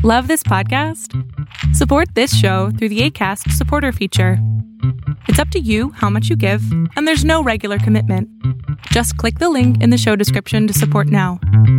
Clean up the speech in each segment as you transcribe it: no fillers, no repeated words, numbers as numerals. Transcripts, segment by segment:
Love this podcast? Support this show through the Acast supporter feature. It's up to you how much you give, and there's no regular commitment. Just click the link in the show description to support now.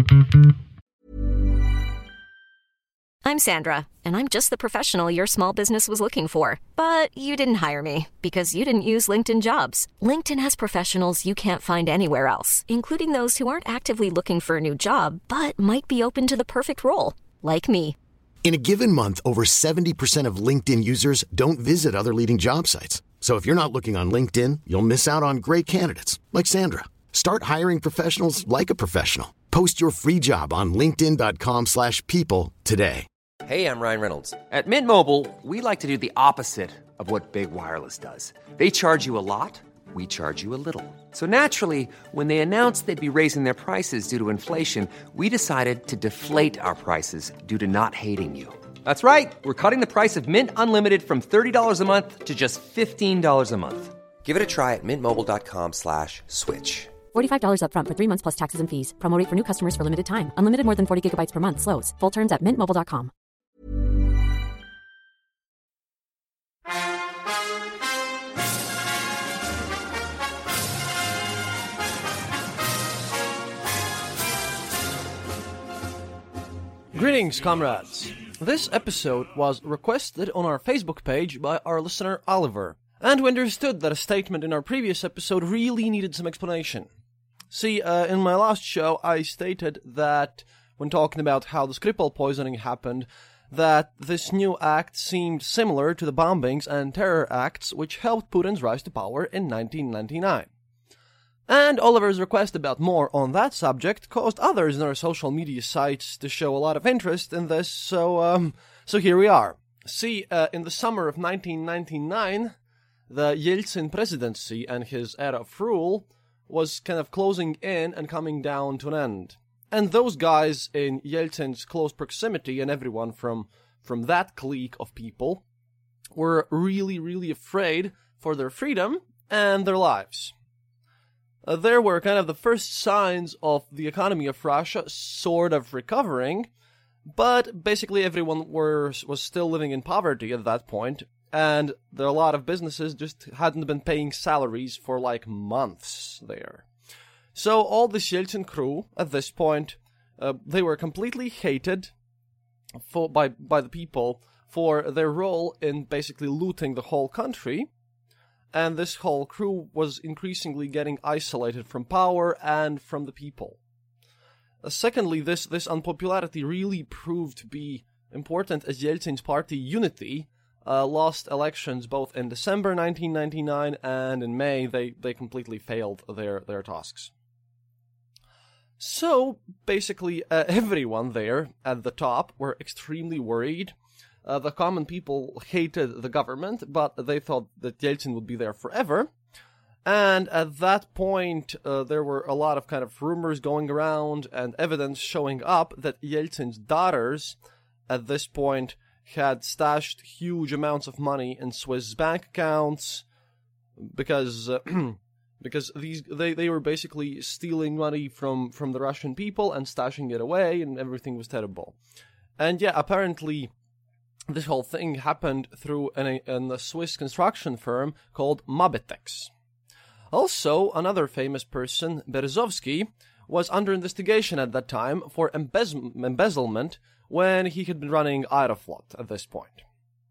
I'm Sandra, and I'm just the professional your small business was looking for. But you didn't hire me because you didn't use LinkedIn Jobs. LinkedIn has professionals you can't find anywhere else, including those who aren't actively looking for a new job, but might be open to the perfect role, like me. In a given month, over 70% of LinkedIn users don't visit other leading job sites. So if you're not looking on LinkedIn, you'll miss out on great candidates like Sandra. Start hiring professionals like a professional. Post your free job on linkedin.com/people today. Hey, I'm Ryan Reynolds. At Mint Mobile, we like to do the opposite of what Big Wireless does. They charge you a lot, we charge you a little. So naturally, when they announced they'd be raising their prices due to inflation, we decided to deflate our prices due to not hating you. That's right. We're cutting the price of Mint Unlimited from $30 a month to just $15 a month. Give it a try at mintmobile.com/switch. $45 up front for 3 months plus taxes and fees. Promo rate for new customers for limited time. Unlimited more than 40 gigabytes per month. Slows full terms at mintmobile.com. Greetings, comrades. This episode was requested on our Facebook page by our listener Oliver, and we understood that a statement in our previous episode really needed some explanation. See, in my last show, I stated that, when talking about how the Skripal poisoning happened, that this new act seemed similar to the bombings and terror acts which helped Putin's rise to power in 1999. And Oliver's request about more on that subject caused others in our social media sites to show a lot of interest in this, so here we are. See, in the summer of 1999, the Yeltsin presidency and his era of rule was kind of closing in and coming down to an end. And those guys in Yeltsin's close proximity and everyone from that clique of people were really, really afraid for their freedom and their lives. There were kind of the first signs of the economy of Russia sort of recovering, but basically everyone was still living in poverty at that point, and there are a lot of businesses just hadn't been paying salaries for like months there. So all the Yeltsin crew at this point, they were completely hated by the people for their role in basically looting the whole country. And this whole crew was increasingly getting isolated from power and from the people. Secondly, this unpopularity really proved to be important as Yeltsin's party Unity lost elections both in December 1999 and in May. They completely failed their tasks. So, basically, everyone there at the top were extremely worried. The common people hated the government, but they thought that Yeltsin would be there forever. And at that point, there were a lot of kind of rumors going around and evidence showing up that Yeltsin's daughters, at this point, had stashed huge amounts of money in Swiss bank accounts because they were basically stealing money from the Russian people and stashing it away, and everything was terrible. And yeah, apparently this whole thing happened through a Swiss construction firm called Mabitex. Also, another famous person, Berezovsky, was under investigation at that time for embezzlement when he had been running Aeroflot at this point.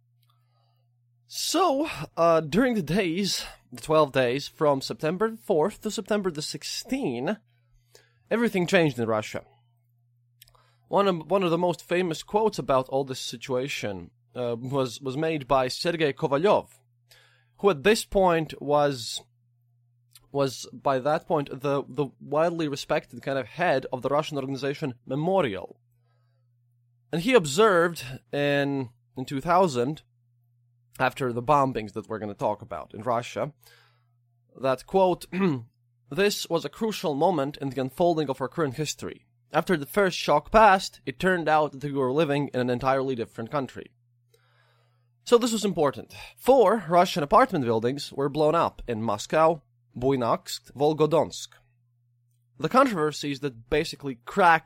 So, during the 12 days from September 4th to September the 16th, everything changed in Russia. One of the most famous quotes about all this situation was made by Sergei Kovalyov, who at this point was by that point the widely respected kind of head of the Russian organization Memorial. And he observed in 2000, after the bombings that we're going to talk about in Russia, that, quote, "This was a crucial moment in the unfolding of our current history. After the first shock passed, it turned out that we were living in an entirely different country." So this was important. 4 Russian apartment buildings were blown up in Moscow, Buynaksk, Volgodonsk. The controversies that basically cracked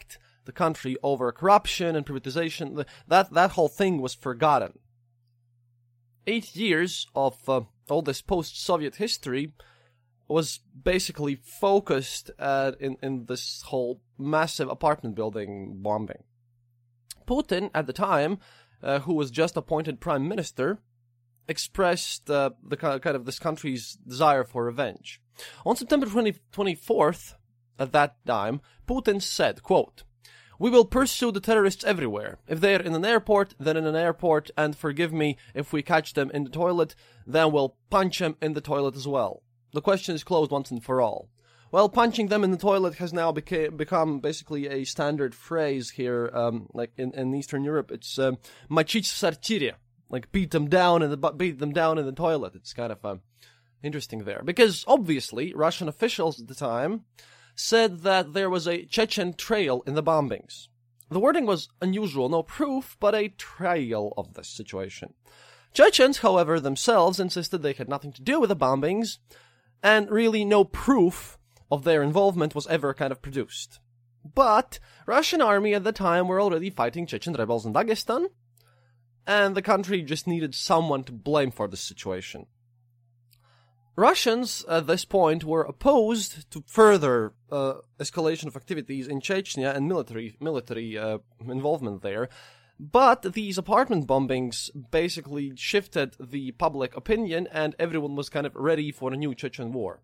the country over corruption and privatization. That whole thing was forgotten. 8 years of all this post-Soviet history was basically focused in this whole massive apartment building bombing. Putin, at the time, who was just appointed prime minister, expressed the kind of this country's desire for revenge. On September 24th, at that time, Putin said, quote, "We will pursue the terrorists everywhere. If they are in an airport, then in an airport, and forgive me, if we catch them in the toilet, then we'll punch them in the toilet as well. The question is closed once and for all." Well, punching them in the toilet has now become basically a standard phrase here, like in Eastern Europe. It's "mочить в сортире," like beat them down in the toilet. It's kind of interesting there, because obviously Russian officials at the time said that there was a Chechen trail in the bombings. The wording was unusual, no proof, but a trail of this situation. Chechens, however, themselves insisted they had nothing to do with the bombings, and really no proof of their involvement was ever kind of produced. But Russian army at the time were already fighting Chechen rebels in Dagestan, and the country just needed someone to blame for this situation. Russians at this point were opposed to further escalation of activities in Chechnya and military involvement there, but these apartment bombings basically shifted the public opinion, and everyone was kind of ready for a new Chechen war.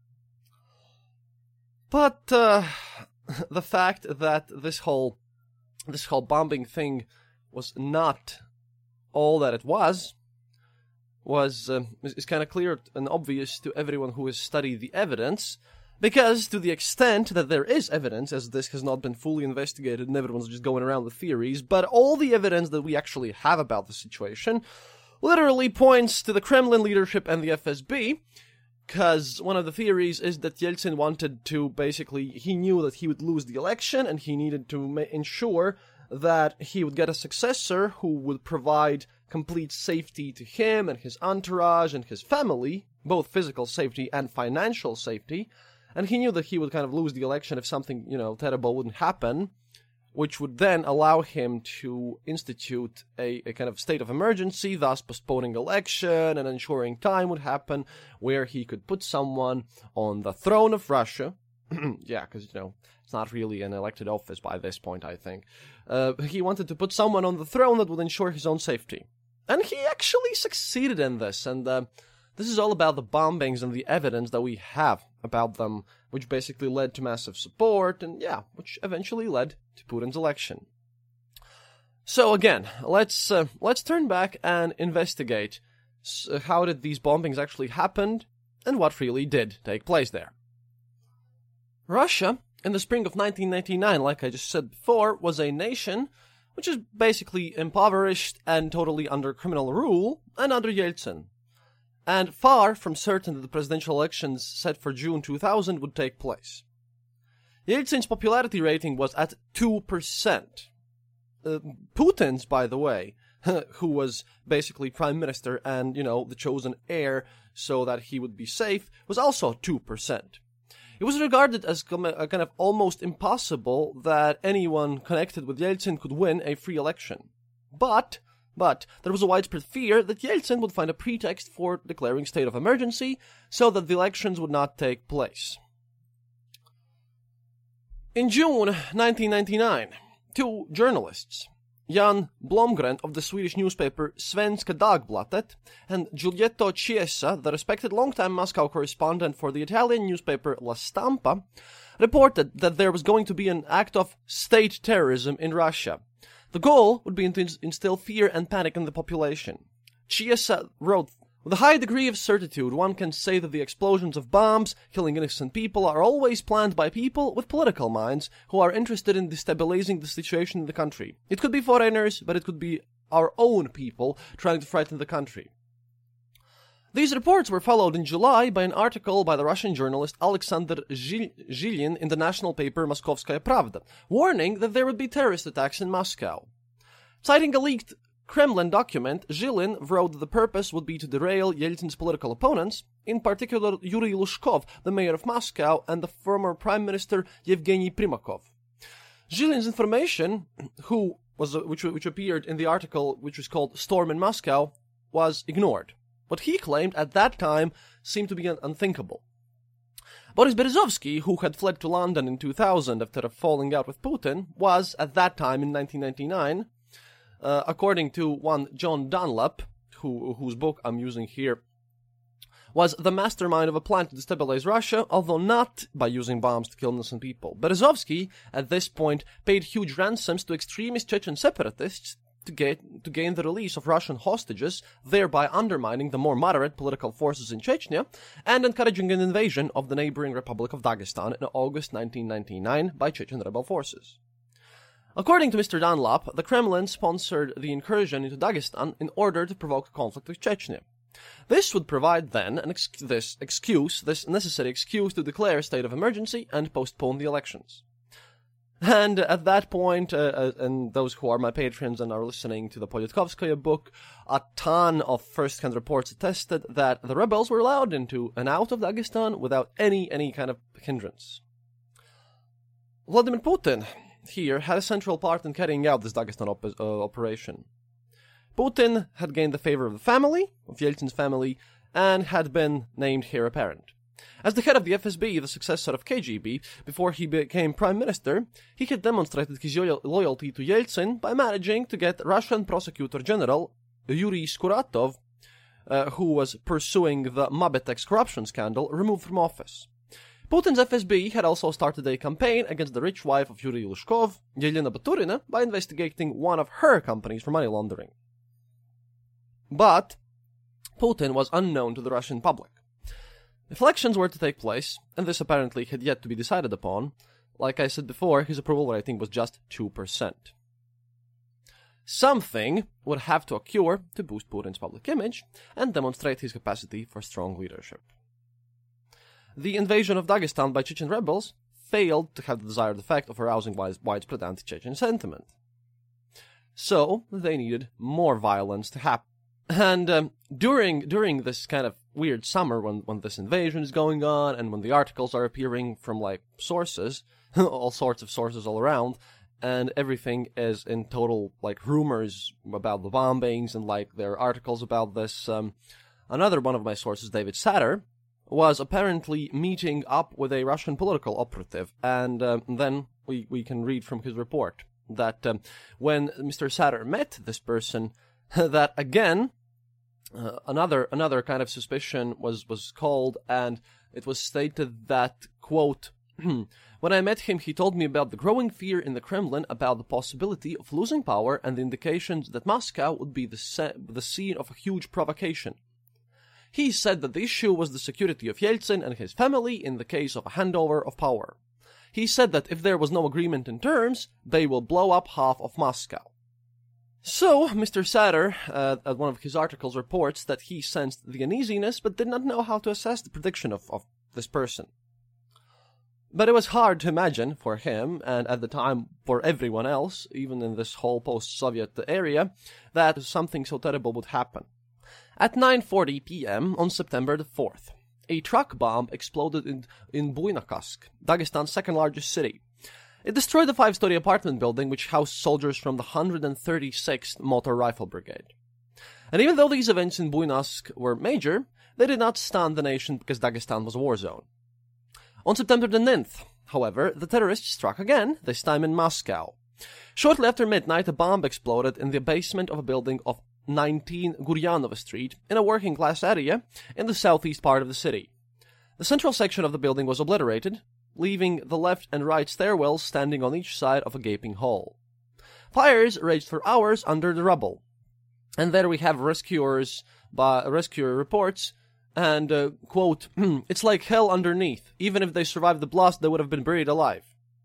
But the fact that this whole bombing thing was not all that it was is kind of clear and obvious to everyone who has studied the evidence, because to the extent that there is evidence, as this has not been fully investigated and everyone's just going around with theories, but all the evidence that we actually have about the situation literally points to the Kremlin leadership and the FSB, because one of the theories is that Yeltsin wanted to he knew that he would lose the election, and he needed to ensure that he would get a successor who would provide complete safety to him and his entourage and his family, both physical safety and financial safety, and he knew that he would kind of lose the election if something, terrible wouldn't happen, which would then allow him to institute a kind of state of emergency, thus postponing election and ensuring time would happen where he could put someone on the throne of Russia. Yeah, because, it's not really an elected office by this point, I think. He wanted to put someone on the throne that would ensure his own safety. And he actually succeeded in this, and this is all about the bombings and the evidence that we have about them, which basically led to massive support, and which eventually led to Putin's election. So again, let's turn back and investigate how did these bombings actually happen, and what really did take place there. Russia, in the spring of 1999, like I just said before, was a nation which is basically impoverished and totally under criminal rule, and under Yeltsin, and far from certain that the presidential elections set for June 2000 would take place. Yeltsin's popularity rating was at 2%. Putin's, by the way, who was basically prime minister and, the chosen heir so that he would be safe, was also 2%. It was regarded as kind of almost impossible that anyone connected with Yeltsin could win a free election. But there was a widespread fear that Yeltsin would find a pretext for declaring state of emergency so that the elections would not take place. In June 1999, two journalists, Jan Blomgren of the Swedish newspaper Svenska Dagbladet and Giulietto Chiesa, the respected longtime Moscow correspondent for the Italian newspaper La Stampa, reported that there was going to be an act of state terrorism in Russia. The goal would be to instill fear and panic in the population. Chiesa wrote, "With a high degree of certitude, one can say that the explosions of bombs killing innocent people are always planned by people with political minds who are interested in destabilizing the situation in the country. It could be foreigners, but it could be our own people trying to frighten the country." These reports were followed in July by an article by the Russian journalist Alexander Zhilin in the national paper Moskovskaya Pravda, warning that there would be terrorist attacks in Moscow. Citing a leaked Kremlin document, Zhilin wrote that the purpose would be to derail Yeltsin's political opponents, in particular Yuri Lushkov, the mayor of Moscow, and the former prime minister Yevgeny Primakov. Zhilin's information, which appeared in the article which was called Storm in Moscow, was ignored. What he claimed at that time seemed to be unthinkable. Boris Berezovsky, who had fled to London in 2000 after falling out with Putin, was, at that time in 1999, according to one John Dunlap, whose book I'm using here, was the mastermind of a plan to destabilize Russia, although not by using bombs to kill innocent people. Berezovsky, at this point, paid huge ransoms to extremist Chechen separatists to gain the release of Russian hostages, thereby undermining the more moderate political forces in Chechnya, and encouraging an invasion of the neighboring Republic of Dagestan in August 1999 by Chechen rebel forces. According to Mr. Dunlap, the Kremlin sponsored the incursion into Dagestan in order to provoke a conflict with Chechnya. This would provide then this necessary excuse to declare a state of emergency and postpone the elections. And at that point, and those who are my patrons and are listening to the Polyatkovskaya book, a ton of first-hand reports attested that the rebels were allowed into and out of Dagestan without any kind of hindrance. Vladimir Putin here had a central part in carrying out this Dagestan operation. Putin had gained the favor of the family, of Yeltsin's family, and had been named heir apparent. As the head of the FSB, the successor of KGB, before he became prime minister, he had demonstrated his loyalty to Yeltsin by managing to get Russian prosecutor general Yuri Skuratov, who was pursuing the Mabetex corruption scandal, removed from office. Putin's FSB had also started a campaign against the rich wife of Yuri Lushkov, Yelena Baturina, by investigating one of her companies for money laundering. But Putin was unknown to the Russian public. If elections were to take place, and this apparently had yet to be decided upon, like I said before, his approval rating was just 2%. Something would have to occur to boost Putin's public image and demonstrate his capacity for strong leadership. The invasion of Dagestan by Chechen rebels failed to have the desired effect of arousing widespread anti-Chechen sentiment. So, they needed more violence to happen. And during this kind of weird summer when this invasion is going on and when the articles are appearing from, sources, all sorts of sources all around, and everything is in total, rumors about the bombings and, there are articles about this, another one of my sources, David Satter, was apparently meeting up with a Russian political operative, and then we can read from his report that when Mr. Satter met this person, that again, another kind of suspicion was called, and it was stated that, quote, when I met him, he told me about the growing fear in the Kremlin about the possibility of losing power and the indications that Moscow would be the scene of a huge provocation. He said that the issue was the security of Yeltsin and his family in the case of a handover of power. He said that if there was no agreement in terms, they will blow up half of Moscow. So, Mr. Satter, at one of his articles, reports that he sensed the uneasiness but did not know how to assess the prediction of this person. But it was hard to imagine for him, and at the time for everyone else, even in this whole post-Soviet area, that something so terrible would happen. At 9:40 p.m. on September the 4th, a truck bomb exploded in Buynaksk, Dagestan's second-largest city. It destroyed the 5-story apartment building which housed soldiers from the 136th Motor Rifle Brigade. And even though these events in Buynaksk were major, they did not stun the nation because Dagestan was a war zone. On September the 9th, however, the terrorists struck again, this time in Moscow. Shortly after midnight, a bomb exploded in the basement of a building of 19 Guryanova Street in a working-class area in the southeast part of the city. The central section of the building was obliterated, leaving the left and right stairwells standing on each side of a gaping hole. Fires raged for hours under the rubble. And there we have rescuer reports, and, quote, it's like hell underneath. Even if they survived the blast, they would have been buried alive.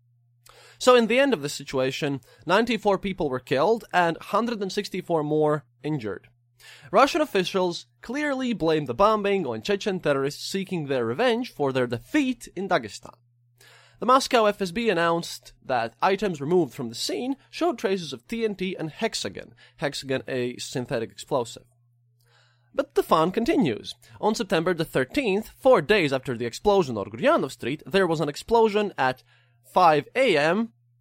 So in the end of the situation, 94 people were killed and 164 more injured. Russian officials clearly blamed the bombing on Chechen terrorists seeking their revenge for their defeat in Dagestan. The Moscow FSB announced that items removed from the scene showed traces of TNT and hexagon, a synthetic explosive. But the fun continues. On September the 13th, 4 days after the explosion on Guryanov Street, there was an explosion at 5 a.m.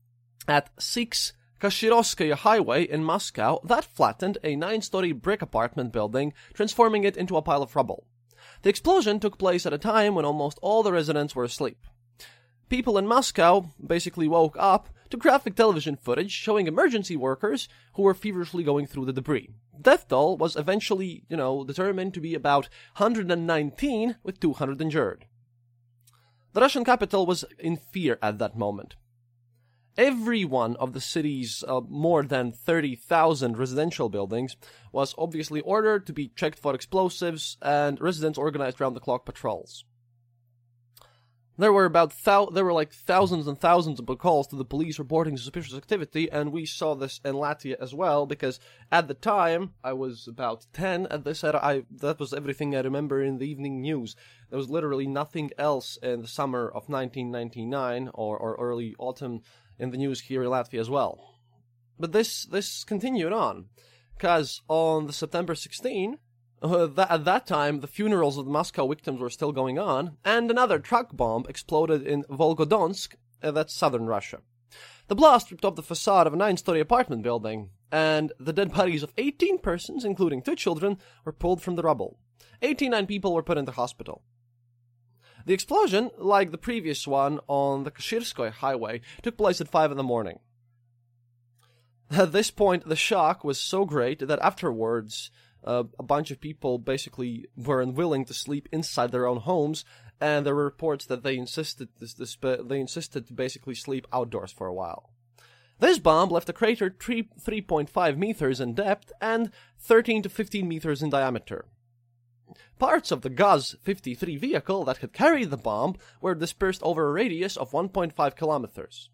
at 6 Kashirovskaya Highway in Moscow that flattened a 9-story brick apartment building, transforming it into a pile of rubble. The explosion took place at a time when almost all the residents were asleep. People in Moscow basically woke up to graphic television footage showing emergency workers who were feverishly going through the debris. Death toll was eventually, determined to be about 119, with 200 injured. The Russian capital was in fear at that moment. Every one of the city's more than 30,000 residential buildings was obviously ordered to be checked for explosives, and residents organized round-the-clock patrols. There were thousands and thousands of calls to the police reporting suspicious activity, and we saw this in Latvia as well, because at the time, I was about 10 at this era, that was everything I remember in the evening news. There was literally nothing else in the summer of 1999, or early autumn, in the news here in Latvia as well. But this continued on, because on the September 16, at that time, the funerals of the Moscow victims were still going on, and another truck bomb exploded in Volgodonsk, that's southern Russia. The blast ripped off the facade of a 9-story apartment building, and the dead bodies of 18 persons, including 2 children, were pulled from the rubble. 89 people were put into hospital. The explosion, like the previous one on the Kashirskoye highway, took place at 5 in the morning. At this point, the shock was so great that afterwards, a bunch of people basically were unwilling to sleep inside their own homes, and there were reports that they insisted to basically sleep outdoors for a while. This bomb left a crater 3.5 meters in depth and 13 to 15 meters in diameter. Parts of the Gaz-53 vehicle that had carried the bomb were dispersed over a radius of 1.5 kilometers.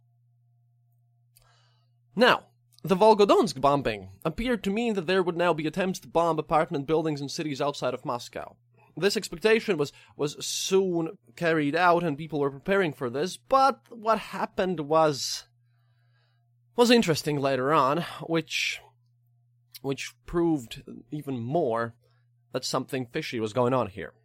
Now, the Volgodonsk bombing appeared to mean that there would now be attempts to bomb apartment buildings in cities outside of Moscow. This expectation was soon carried out, and people were preparing for this, but what happened was interesting later on, which proved even more that something fishy was going on here.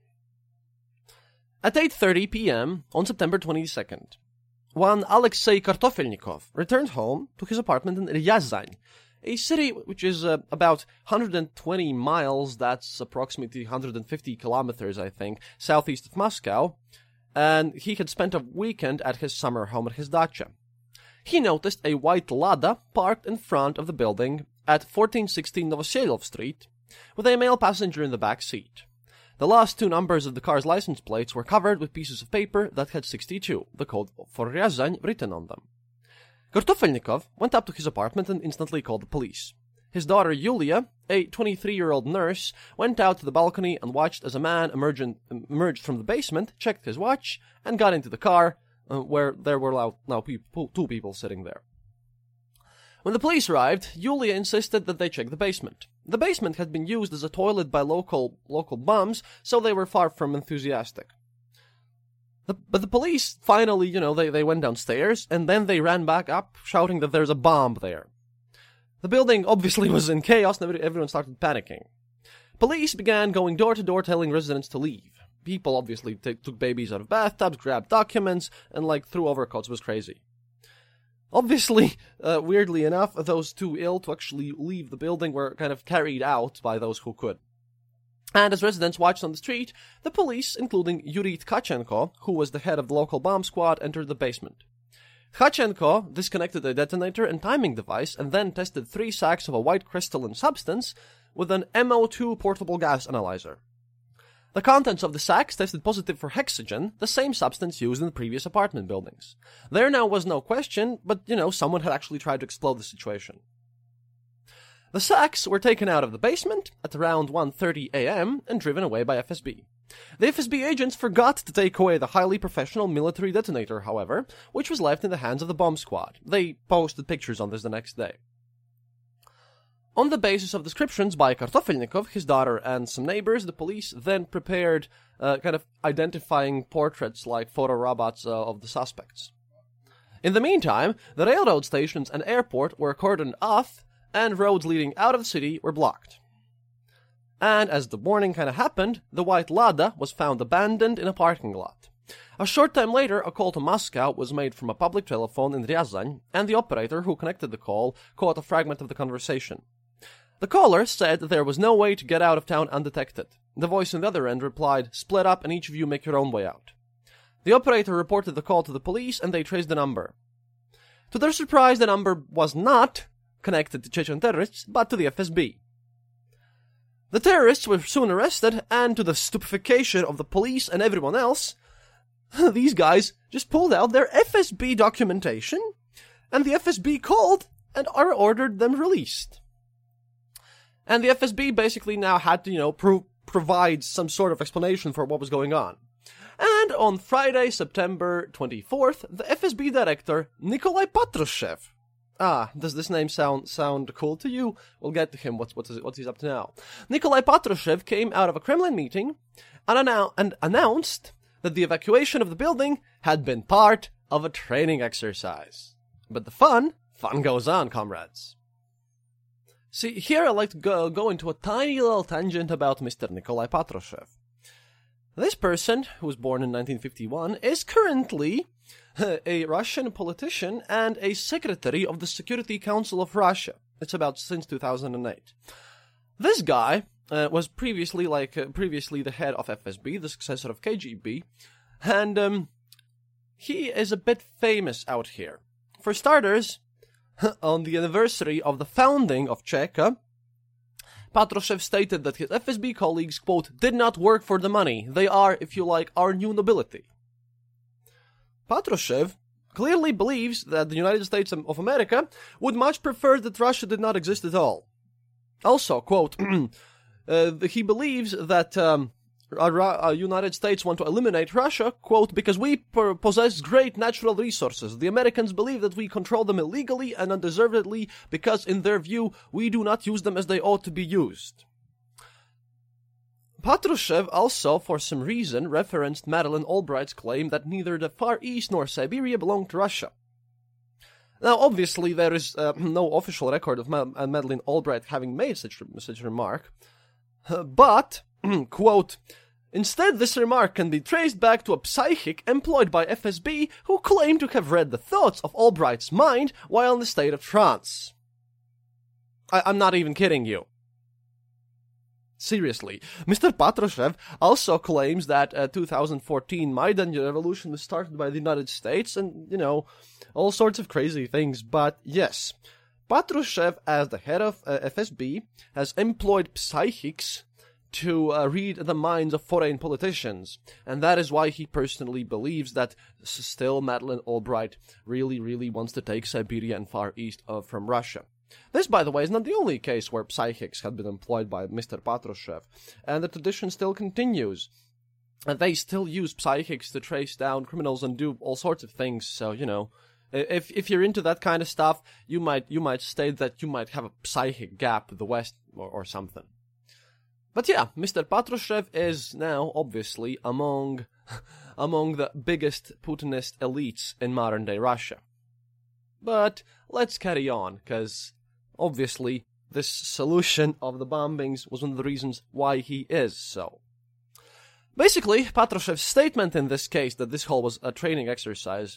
At 8:30 p.m. on September 22nd, one Alexei Kartofelnikov returned home to his apartment in Ryazan, a city which is about 120 miles, that's approximately 150 kilometers, I think, southeast of Moscow, and he had spent a weekend at his summer home at his dacha. He noticed a white Lada parked in front of the building at 1416 Novoselov Street, with a male passenger in the back seat. The last 2 numbers of the car's license plates were covered with pieces of paper that had 62, the code for Ryazan, written on them. Kartofelnikov went up to his apartment and instantly called the police. His daughter Yulia, a 23-year-old nurse, went out to the balcony and watched as a man emerged from the basement, checked his watch, and got into the car, where there were now 2 people sitting there. When the police arrived, Yulia insisted that they check the basement. The basement had been used as a toilet by local bums, so they were far from enthusiastic. But the police finally, they went downstairs, and then they ran back up, shouting that there's a bomb there. The building obviously was in chaos, and everyone started panicking. Police began going door to door telling residents to leave. People obviously took babies out of bathtubs, grabbed documents, and threw overcoats. It was crazy. Obviously, weirdly enough, those too ill to actually leave the building were kind of carried out by those who could. And as residents watched on the street, the police, including Yuri Tkachenko, who was the head of the local bomb squad, entered the basement. Tkachenko disconnected a detonator and timing device and then tested 3 sacks of a white crystalline substance with an MO2 portable gas analyzer. The contents of the sacks tested positive for hexogen, the same substance used in the previous apartment buildings. There now was no question, but, someone had actually tried to explode the situation. The sacks were taken out of the basement at around 1:30 a.m. and driven away by FSB. The FSB agents forgot to take away the highly professional military detonator, however, which was left in the hands of the bomb squad. They posted pictures on this the next day. On the basis of descriptions by Kartofelnikov, his daughter, and some neighbors, the police then prepared kind of identifying portraits like photo robots of the suspects. In the meantime, the railroad stations and airport were cordoned off, and roads leading out of the city were blocked. And as the morning kind of happened, the white Lada was found abandoned in a parking lot. A short time later, a call to Moscow was made from a public telephone in Ryazan, and the operator who connected the call caught a fragment of the conversation. The caller said that there was no way to get out of town undetected. The voice on the other end replied, "Split up and each of you make your own way out." The operator reported the call to the police, and they traced the number. To their surprise, the number was not connected to Chechen terrorists, but to the FSB. The terrorists were soon arrested, and to the stupefaction of the police and everyone else, these guys just pulled out their FSB documentation, and the FSB called and ordered them released. And the FSB basically now had to, provide some sort of explanation for what was going on. And on Friday, September 24th, the FSB director, Nikolai Patrushev. Does this name sound cool to you? We'll get to him. What's he's up to now? Nikolai Patrushev came out of a Kremlin meeting and announced that the evacuation of the building had been part of a training exercise. But the fun goes on, comrades. See, here I'd like to go into a tiny little tangent about Mr. Nikolai Patrushev. This person, who was born in 1951, is currently a Russian politician and a secretary of the Security Council of Russia. It's about since 2008. This guy was previously the head of FSB, the successor of KGB, and he is a bit famous out here. For starters, on the anniversary of the founding of Cheka, Patrushev stated that his FSB colleagues, quote, did not work for the money. They are, if you like, our new nobility. Patrushev clearly believes that the United States of America would much prefer that Russia did not exist at all. Also, quote, he believes that United States want to eliminate Russia, quote, because we possess great natural resources. The Americans believe that we control them illegally and undeservedly because, in their view, we do not use them as they ought to be used. Patrushev also, for some reason, referenced Madeleine Albright's claim that neither the Far East nor Siberia belonged to Russia. Now, obviously, there is no official record of Madeleine Albright having made such a remark, but, quote, instead this remark can be traced back to a psychic employed by FSB who claimed to have read the thoughts of Albright's mind while in a state of trance. I'm not even kidding you. Seriously, Mr. Patrushev also claims that 2014 Maidan revolution was started by the United States and, all sorts of crazy things. But yes, Patrushev, as the head of FSB, has employed psychics to read the minds of foreign politicians. And that is why he personally believes that still Madeleine Albright really wants to take Siberia and Far East from Russia. This, by the way, is not the only case where psychics have been employed by Mr. Patrushev, and the tradition still continues. They still use psychics to trace down criminals and do all sorts of things, so, if you're into that kind of stuff, you might state that you might have a psychic gap in the West or something. But yeah, Mr. Patrushev is now, obviously, among the biggest Putinist elites in modern-day Russia. But let's carry on, because obviously this solution of the bombings was one of the reasons why he is so. Basically, Patrushev's statement in this case that this whole was a training exercise,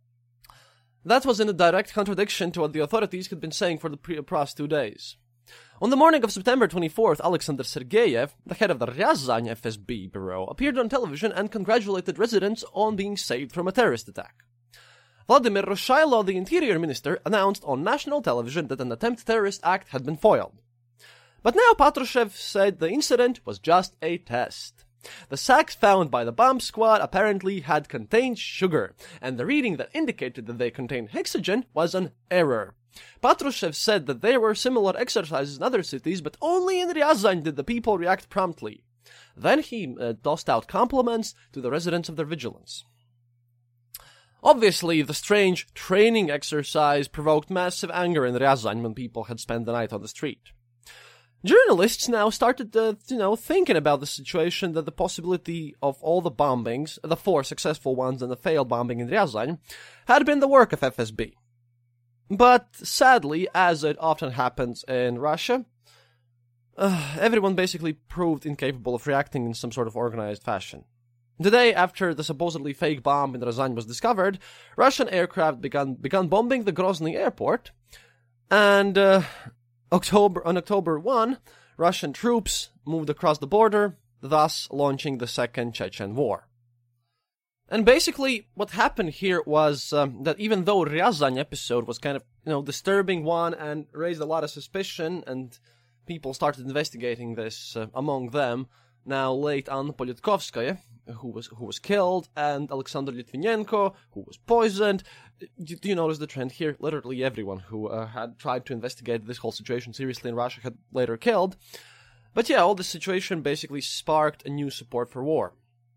that was in a direct contradiction to what the authorities had been saying for the past 2 days. On the morning of September 24th, Alexander Sergeyev, the head of the Ryazan FSB bureau, appeared on television and congratulated residents on being saved from a terrorist attack. Vladimir Rushailo, the interior minister, announced on national television that an attempted terrorist act had been foiled. But now Patrushev said the incident was just a test. The sacks found by the bomb squad apparently had contained sugar, and the reading that indicated that they contained hexogen was an error. Patrushev said that there were similar exercises in other cities, but only in Ryazan did the people react promptly. Then he tossed out compliments to the residents of their vigilance. Obviously, the strange training exercise provoked massive anger in Ryazan when people had spent the night on the street. Journalists now started, thinking about the situation, that the possibility of all the bombings, the 4 successful ones and the failed bombing in Ryazan, had been the work of FSB. But sadly, as it often happens in Russia, everyone basically proved incapable of reacting in some sort of organized fashion. The day after the supposedly fake bomb in Ryazan was discovered, Russian aircraft began bombing the Grozny airport, and on October 1, Russian troops moved across the border, thus launching the Second Chechen War. And basically, what happened here was that even though Ryazan episode was kind of, disturbing one and raised a lot of suspicion, and people started investigating this, among them, now late Anna Politkovskaya, who was killed, and Alexander Litvinenko, who was poisoned. Do you notice the trend here? Literally everyone who had tried to investigate this whole situation seriously in Russia had later killed. But yeah, all this situation basically sparked a new support for war.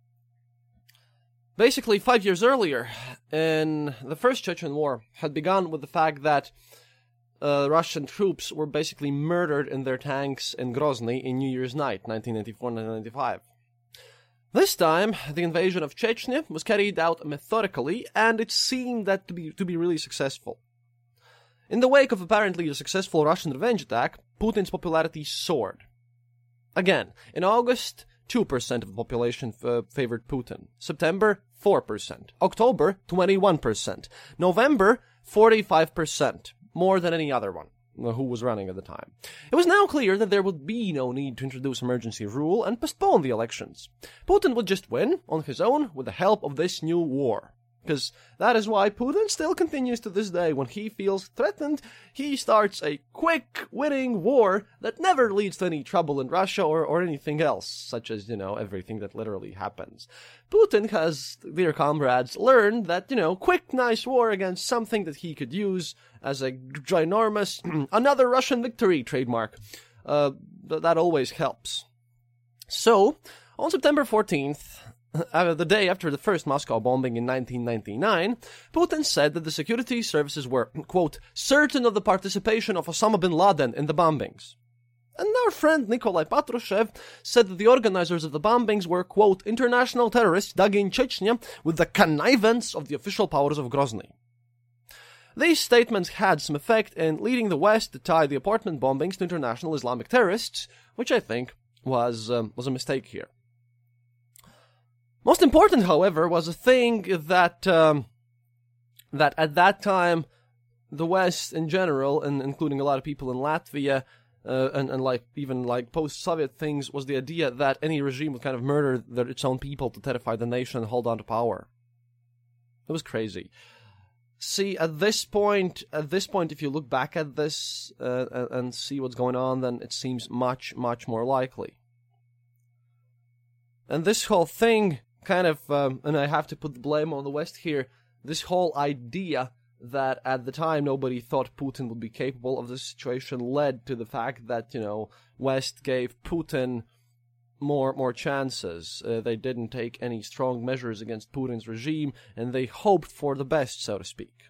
Basically, 5 years earlier, in the First Chechen War, had begun with the fact that Russian troops were basically murdered in their tanks in Grozny in New Year's night, 1994-1995. This time, the invasion of Chechnya was carried out methodically, and it seemed that to be really successful. In the wake of apparently a successful Russian revenge attack, Putin's popularity soared. Again, in August, 2% of the population favored Putin. September, 4%. October, 21%. November, 45%. More than any other one who was running at the time. It was now clear that there would be no need to introduce emergency rule and postpone the elections. Putin would just win on his own with the help of this new war. Because that is why Putin still continues to this day. When he feels threatened, he starts a quick, winning war that never leads to any trouble in Russia or anything else, such as, everything that literally happens. Putin has, dear comrades, learned that, quick, nice war against something that he could use as a ginormous, another Russian victory trademark. That always helps. So, on September 14th, the day after the first Moscow bombing in 1999, Putin said that the security services were, quote, certain of the participation of Osama bin Laden in the bombings. And our friend Nikolai Patrushev said that the organizers of the bombings were, quote, international terrorists dug in Chechnya with the connivance of the official powers of Grozny. These statements had some effect in leading the West to tie the apartment bombings to international Islamic terrorists, which I think was a mistake here. Most important, however, was a thing that that at that time the West in general, and including a lot of people in Latvia, and post-Soviet things, was the idea that any regime would kind of murder its own people to terrify the nation and hold on to power. It was crazy. See, at this point, if you look back at this and see what's going on, then it seems much, much more likely. And this whole thing kind of, and I have to put the blame on the West here, this whole idea that at the time nobody thought Putin would be capable of this situation led to the fact that, West gave Putin more chances. They didn't take any strong measures against Putin's regime, and they hoped for the best, so to speak.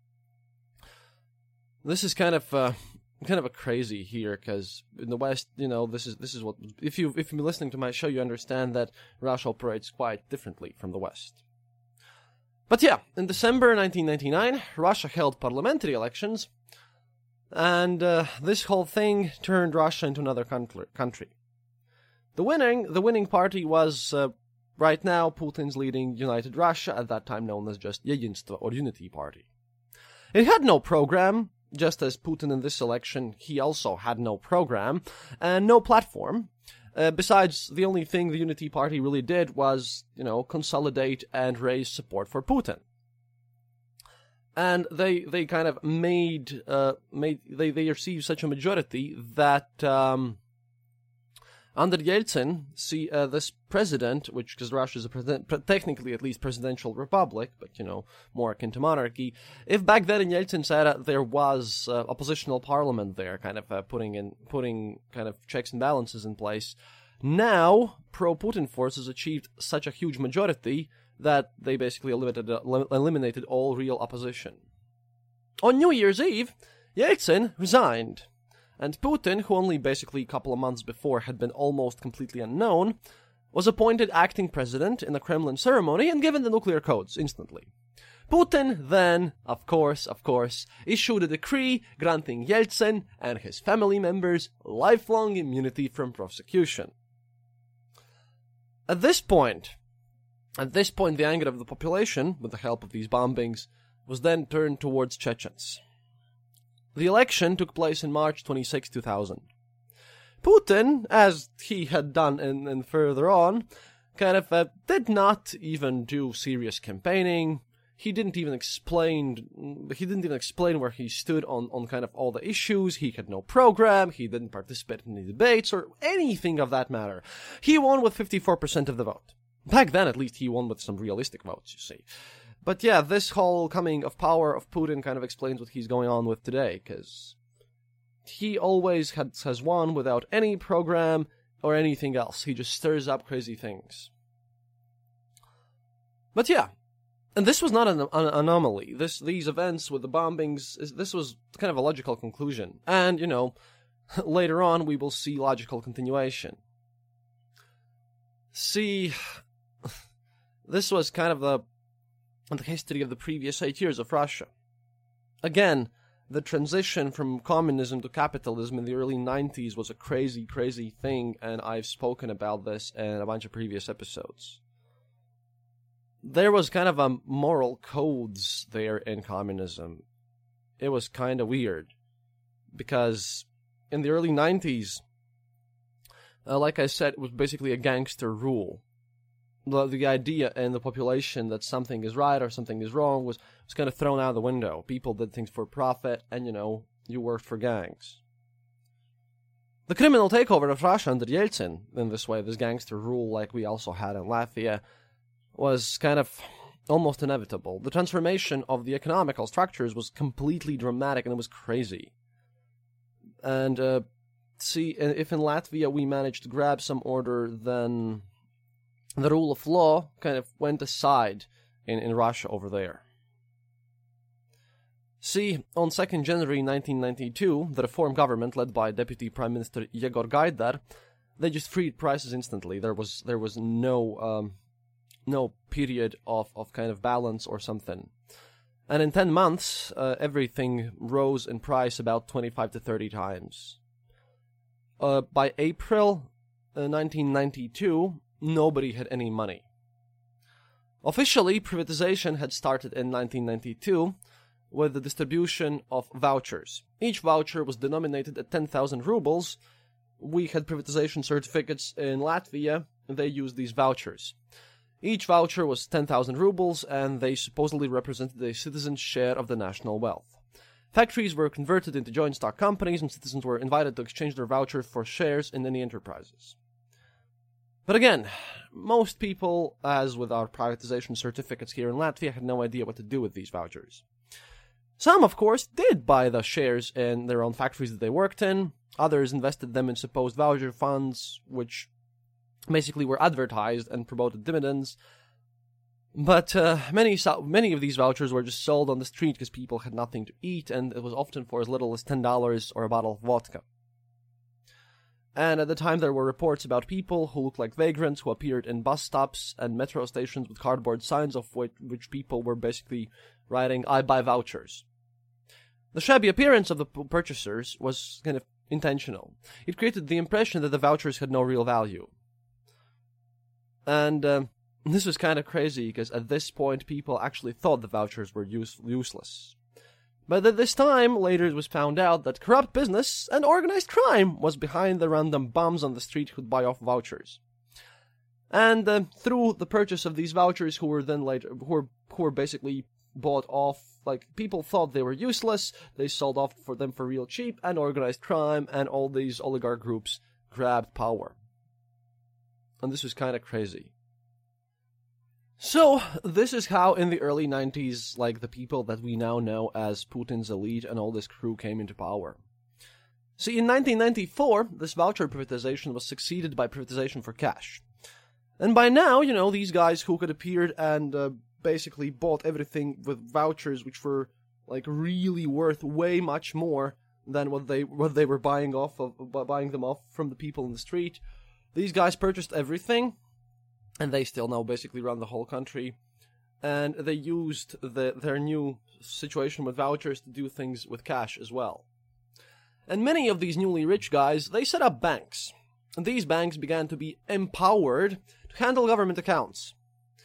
This is kind of a crazy here, because in the West, this is what, if you've been listening to my show, you understand that Russia operates quite differently from the West. But yeah, in December 1999, Russia held parliamentary elections, and this whole thing turned Russia into another country. The winning party was, right now, Putin's leading United Russia, at that time known as just Yedinstvo, or Unity Party. It had no program. Just as Putin in this election, he also had no program and no platform. Besides, the only thing the Unity Party really did was, consolidate and raise support for Putin. And they kind of they received such a majority that, under Yeltsin, this president, because Russia is technically at least presidential republic, but, more akin to monarchy, if back then in Yeltsin's era there was oppositional parliament there, kind of putting kind of checks and balances in place, now pro-Putin forces achieved such a huge majority that they basically eliminated all real opposition. On New Year's Eve, Yeltsin resigned. And Putin, who only basically a couple of months before had been almost completely unknown, was appointed acting president in the Kremlin ceremony and given the nuclear codes instantly. Putin then, of course, issued a decree granting Yeltsin and his family members lifelong immunity from prosecution. At this point, At this point, the anger of the population, with the help of these bombings, was then turned towards Chechens. The election took place in March 26, 2000. Putin, as he had done and further on, kind of did not even do serious campaigning. He didn't even explain where he stood on kind of all the issues. He had no program. He didn't participate in any debates or anything of that matter. He won with 54% of the vote. Back then, at least, he won with some realistic votes, you see. But yeah, this whole coming of power of Putin kind of explains what he's going on with today, because he always has won without any program or anything else. He just stirs up crazy things. But yeah, and this was not an anomaly. These events with the bombings, this was kind of a logical conclusion. And, you know, later on we will see logical continuation. See, this was kind of the history of the previous 8 years of Russia. Again, the transition from communism to capitalism in the early 90s was a crazy, crazy thing, and I've spoken about this in a bunch of previous episodes. There was kind of a moral codes there in communism. It was kind of weird, because in the early 90s, like I said, it was basically a gangster rule. The idea in the population that something is right or something is wrong was kind of thrown out the window. People did things for profit, and, you know, you worked for gangs. The criminal takeover of Russia under Yeltsin, in this way, this gangster rule like we also had in Latvia, was kind of almost inevitable. The transformation of the economical structures was completely dramatic, and it was crazy. And, see, if in Latvia we managed to grab some order, then the rule of law kind of went aside in Russia over there. See, on 2nd January 1992, the reform government, led by Deputy Prime Minister Yegor Gaidar, they just freed prices instantly. There was no period of kind of balance or something. And in 10 months, everything rose in price about 25 to 30 times. By April 1992, nobody had any money. Officially, privatization had started in 1992 with the distribution of vouchers. Each voucher was denominated at 10,000 rubles. We had privatization certificates in Latvia, and they used these vouchers. Each voucher was 10,000 rubles, and they supposedly represented a citizen's share of the national wealth. Factories were converted into joint stock companies, and citizens were invited to exchange their voucher for shares in any enterprises. But again, most people, as with our privatization certificates here in Latvia, had no idea what to do with these vouchers. Some, of course, did buy the shares in their own factories that they worked in. Others invested them in supposed voucher funds, which basically were advertised and promoted dividends. But many of these vouchers were just sold on the street because people had nothing to eat, and it was often for as little as $10 or a bottle of vodka. And at the time, there were reports about people who looked like vagrants who appeared in bus stops and metro stations with cardboard signs of which people were basically writing, "I buy vouchers." The shabby appearance of the purchasers was kind of intentional. It created the impression that the vouchers had no real value. And this was kind of crazy, because at this point, people actually thought the vouchers were useless. But at this time, later it was found out that corrupt business and organized crime was behind the random bums on the street who'd buy off vouchers. And through the purchase of these vouchers, who were basically bought off, like, people thought they were useless, they sold off for them for real cheap, and organized crime and all these oligarch groups grabbed power. And this was kind of crazy. So, this is how in the early 90s, like, the people that we now know as Putin's elite and all this crew came into power. See, in 1994, this voucher privatization was succeeded by privatization for cash. And by now, you know, these guys who had appeared and basically bought everything with vouchers which were, like, really worth way much more than what they were buying them off from the people in the street. These guys purchased everything, and they still now basically run the whole country. And they used their new situation with vouchers to do things with cash as well. And many of these newly rich guys, they set up banks. And these banks began to be empowered to handle government accounts.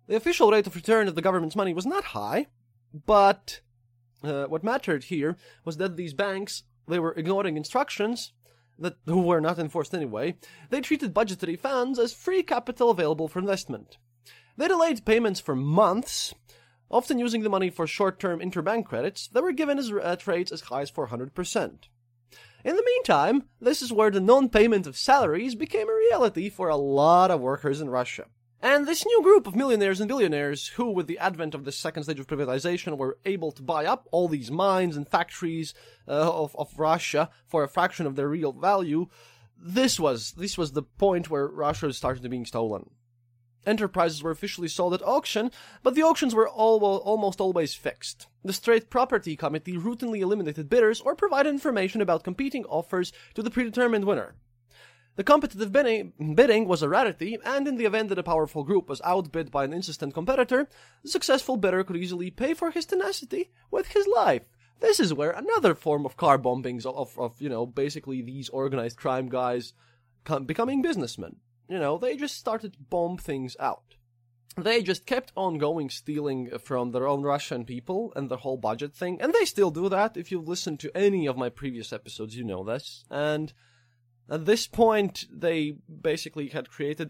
The official rate of return of the government's money was not high, but what mattered here was that these banks, they were ignoring instructions who were not enforced anyway. They treated budgetary funds as free capital available for investment. They delayed payments for months, often using the money for short-term interbank credits that were given at rates as high as 400%. In the meantime, this is where the non-payment of salaries became a reality for a lot of workers in Russia. And this new group of millionaires and billionaires who, with the advent of the second stage of privatization, were able to buy up all these mines and factories of Russia for a fraction of their real value, this was the point where Russia started being stolen. Enterprises were officially sold at auction, but the auctions were almost always fixed. The State Property Committee routinely eliminated bidders or provided information about competing offers to the predetermined winner. The competitive bidding was a rarity, and in the event that a powerful group was outbid by an insistent competitor, the successful bidder could easily pay for his tenacity with his life. This is where another form of car bombings of basically these organized crime guys becoming businessmen. They just started to bomb things out. They just kept on stealing from their own Russian people and the whole budget thing, and they still do that. If you've listened to any of my previous episodes, you know this. And at this point, they basically had created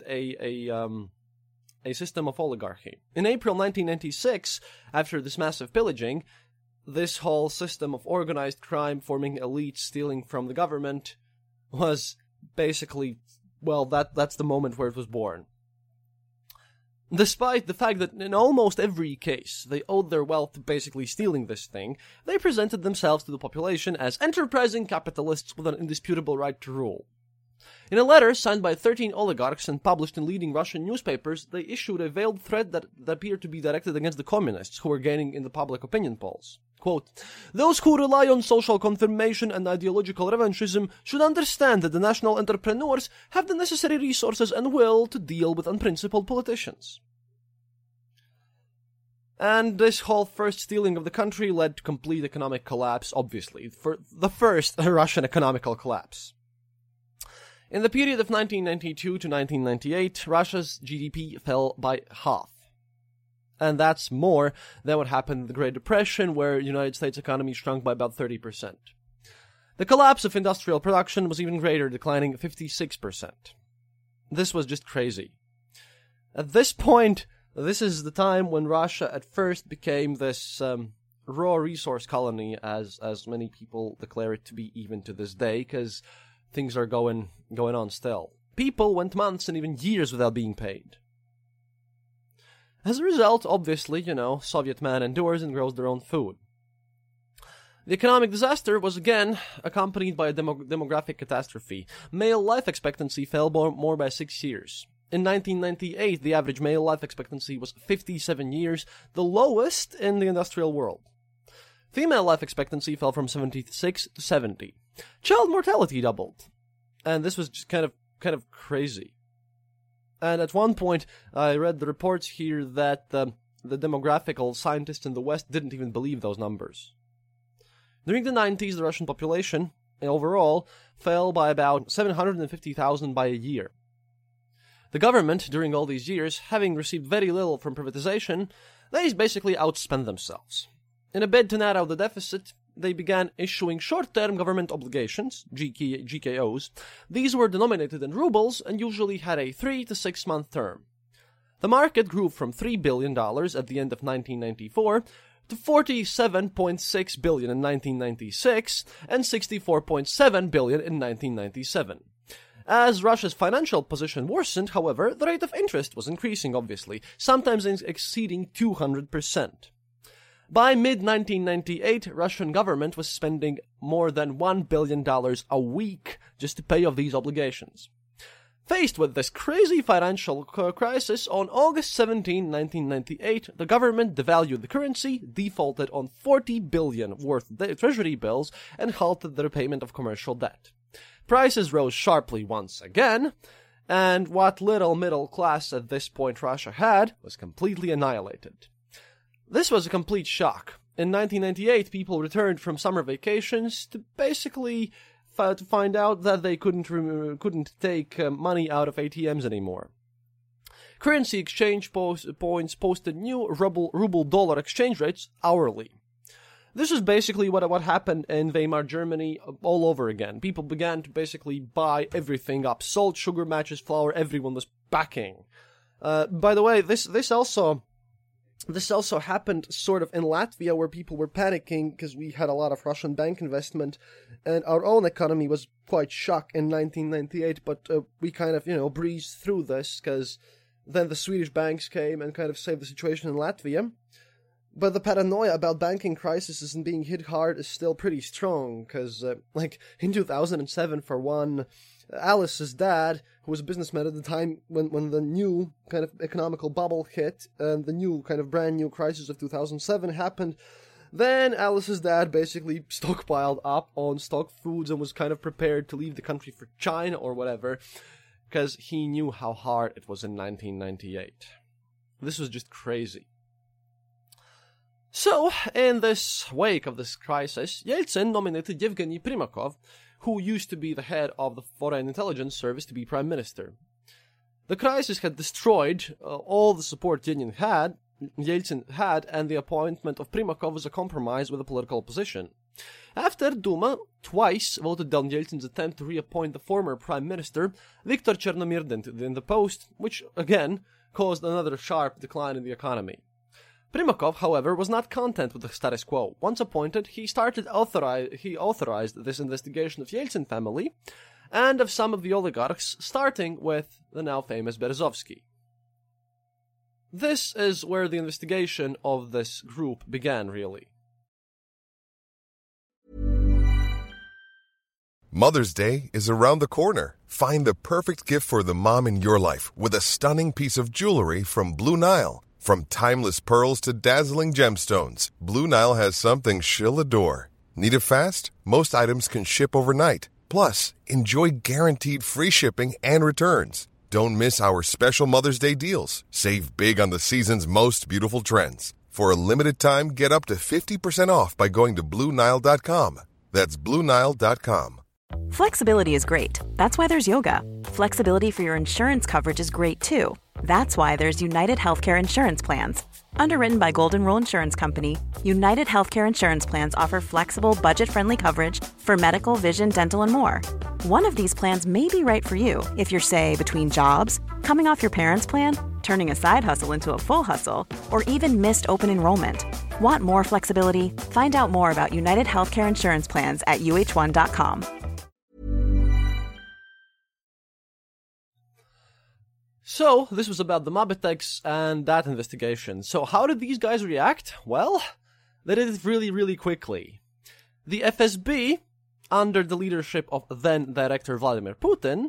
a system of oligarchy. In April 1996, after this massive pillaging, this whole system of organized crime forming elites stealing from the government was basically, that's the moment where it was born. Despite the fact that in almost every case they owed their wealth to basically stealing this thing, they presented themselves to the population as enterprising capitalists with an indisputable right to rule. In a letter signed by 13 oligarchs and published in leading Russian newspapers, they issued a veiled threat that appeared to be directed against the communists who were gaining in the public opinion polls. Quote, "Those who rely on social confirmation and ideological revanchism should understand that the national entrepreneurs have the necessary resources and will to deal with unprincipled politicians." And this whole first stealing of the country led to complete economic collapse, obviously, for the first Russian economical collapse. In the period of 1992 to 1998, Russia's GDP fell by half. And that's more than what happened in the Great Depression, where the United States economy shrunk by about 30%. The collapse of industrial production was even greater, declining 56%. This was just crazy. At this point, this is the time when Russia at first became this raw resource colony, as many people declare it to be even to this day, because things are going on still. People went months and even years without being paid. As a result, obviously, Soviet man endures and grows their own food. The economic disaster was again accompanied by a demographic catastrophe. Male life expectancy fell more by 6 years. In 1998, the average male life expectancy was 57 years, the lowest in the industrial world. Female life expectancy fell from 76 to 70. Child mortality doubled. And this was just kind of crazy. And at one point, I read the reports here that the demographical scientists in the West didn't even believe those numbers. During the 90s, the Russian population, overall, fell by about 750,000 by a year. The government, during all these years, having received very little from privatization, they basically outspent themselves. In a bid to narrow the deficit, they began issuing short-term government obligations, GKOs. These were denominated in rubles and usually had a 3 to 6 month term. The market grew from $3 billion at the end of 1994 to $47.6 billion in 1996 and $64.7 billion in 1997. As Russia's financial position worsened, however, the rate of interest was increasing, obviously, sometimes exceeding 200%. By mid-1998, Russian government was spending more than $1 billion a week just to pay off these obligations. Faced with this crazy financial crisis, on August 17, 1998, the government devalued the currency, defaulted on $40 billion worth of treasury bills, and halted the repayment of commercial debt. Prices rose sharply once again, and what little middle class at this point Russia had was completely annihilated. This was a complete shock. In 1998, people returned from summer vacations to basically to find out that they couldn't take money out of ATMs anymore. currency exchange points posted new ruble-dollar exchange rates hourly. This is basically what happened in Weimar Germany all over again. People began to basically buy everything up. Salt, sugar, matches, flour, everyone was backing. By the way, this also happened sort of in Latvia, where people were panicking because we had a lot of Russian bank investment, and our own economy was quite shocked in 1998, but we kind of, breezed through this, because then the Swedish banks came and kind of saved the situation in Latvia. But the paranoia about banking crises and being hit hard is still pretty strong, because, in 2007, for one, Alice's dad, who was a businessman at the time when the new kind of economical bubble hit, and the new kind of brand new crisis of 2007 happened, then Alice's dad basically stockpiled up on stock foods and was kind of prepared to leave the country for China or whatever, because he knew how hard it was in 1998. This was just crazy. So, in this wake of this crisis, Yeltsin nominated Yevgeny Primakov, who used to be the head of the Foreign Intelligence Service, to be prime minister. The crisis had destroyed all the support Yeltsin had, and the appointment of Primakov was a compromise with the political opposition. After Duma twice voted down Yeltsin's attempt to reappoint the former prime minister, Viktor Chernomyrdin, in the post, which, again, caused another sharp decline in the economy. Primakov, however, was not content with the status quo. Once appointed, he authorized this investigation of Yeltsin family and of some of the oligarchs, starting with the now famous Berezovsky. This is where the investigation of this group began, really. Mother's Day is around the corner. Find the perfect gift for the mom in your life with a stunning piece of jewelry from Blue Nile. From timeless pearls to dazzling gemstones, Blue Nile has something she'll adore. Need it fast? Most items can ship overnight. Plus, enjoy guaranteed free shipping and returns. Don't miss our special Mother's Day deals. Save big on the season's most beautiful trends. For a limited time, get up to 50% off by going to BlueNile.com. That's BlueNile.com. Flexibility is great. That's why there's yoga. Flexibility for your insurance coverage is great too. That's why there's United Healthcare Insurance Plans. Underwritten by Golden Rule Insurance Company, United Healthcare Insurance Plans offer flexible, budget-friendly coverage for medical, vision, dental, and more. One of these plans may be right for you if you're, say, between jobs, coming off your parents' plan, turning a side hustle into a full hustle, or even missed open enrollment. Want more flexibility? Find out more about United Healthcare Insurance Plans at uh1.com. So, this was about the Mabeteks and that investigation. So, how did these guys react? Well, they did it really, really quickly. The FSB, under the leadership of then-director Vladimir Putin,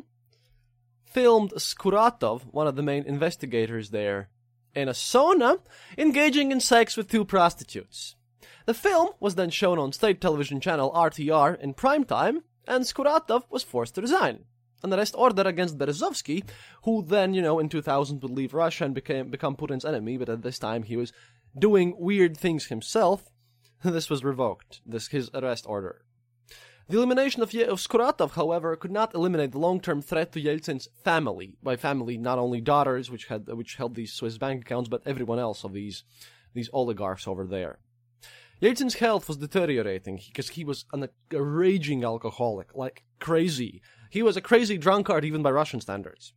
filmed Skuratov, one of the main investigators there, in a sauna, engaging in sex with two prostitutes. The film was then shown on state television channel RTR in prime time, and Skuratov was forced to resign. An arrest order against Berezovsky, who then, in 2000 would leave Russia and become Putin's enemy, but at this time he was doing weird things himself. This was revoked, his arrest order. The elimination of Skuratov, however, could not eliminate the long-term threat to Yeltsin's family. By family, not only daughters, which held these Swiss bank accounts, but everyone else of these oligarchs over there. Yeltsin's health was deteriorating because he was a raging alcoholic, like crazy. He was a crazy drunkard even by Russian standards.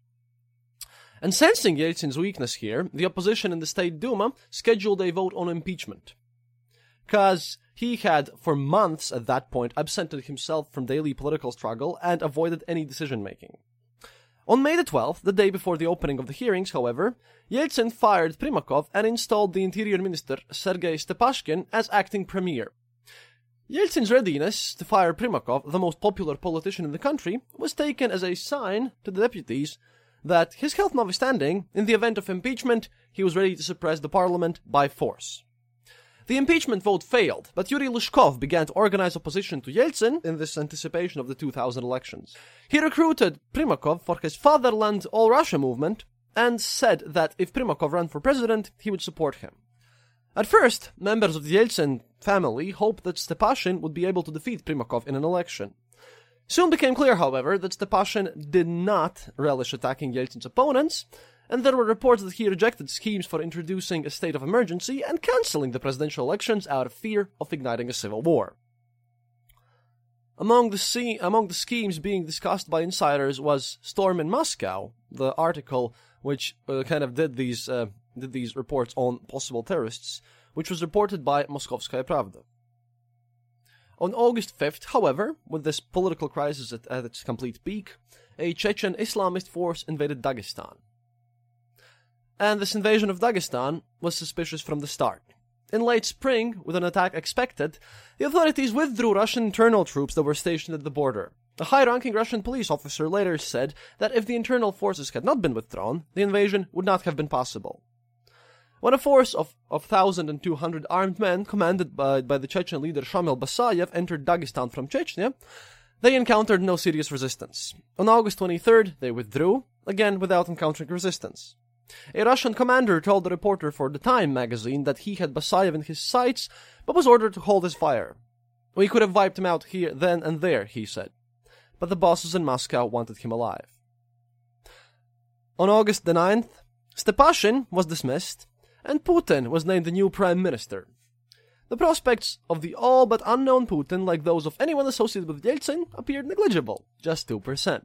And sensing Yeltsin's weakness here, the opposition in the State Duma scheduled a vote on impeachment. Because he had, for months at that point, absented himself from daily political struggle and avoided any decision-making. On May the 12th, the day before the opening of the hearings, however, Yeltsin fired Primakov and installed the Interior Minister Sergei Stepashkin as acting premier. Yeltsin's readiness to fire Primakov, the most popular politician in the country, was taken as a sign to the deputies that, his health notwithstanding, in the event of impeachment, he was ready to suppress the parliament by force. The impeachment vote failed, but Yuri Lushkov began to organize opposition to Yeltsin in this anticipation of the 2000 elections. He recruited Primakov for his Fatherland All Russia movement and said that if Primakov ran for president, he would support him. At first, members of the Yeltsin family hoped that Stepashin would be able to defeat Primakov in an election. Soon became clear, however, that Stepashin did not relish attacking Yeltsin's opponents, and there were reports that he rejected schemes for introducing a state of emergency and cancelling the presidential elections out of fear of igniting a civil war. Among the schemes being discussed by insiders was Storm in Moscow, the article which kind of did these reports on possible terrorists, which was reported by Moskovskaya Pravda. On August 5th, however, with this political crisis at its complete peak, a Chechen Islamist force invaded Dagestan. And this invasion of Dagestan was suspicious from the start. In late spring, with an attack expected, the authorities withdrew Russian internal troops that were stationed at the border. A high-ranking Russian police officer later said that if the internal forces had not been withdrawn, the invasion would not have been possible. When a force of 1,200 armed men, commanded by the Chechen leader Shamil Basayev, entered Dagestan from Chechnya, they encountered no serious resistance. On August 23rd, they withdrew, again without encountering resistance. A Russian commander told the reporter for The Time magazine that he had Basayev in his sights, but was ordered to hold his fire. "We could have wiped him out here, then and there," he said. But the bosses in Moscow wanted him alive. On August the 9th, Stepashin was dismissed, and Putin was named the new prime minister. The prospects of the all but unknown Putin, like those of anyone associated with Yeltsin, appeared negligible, just 2%.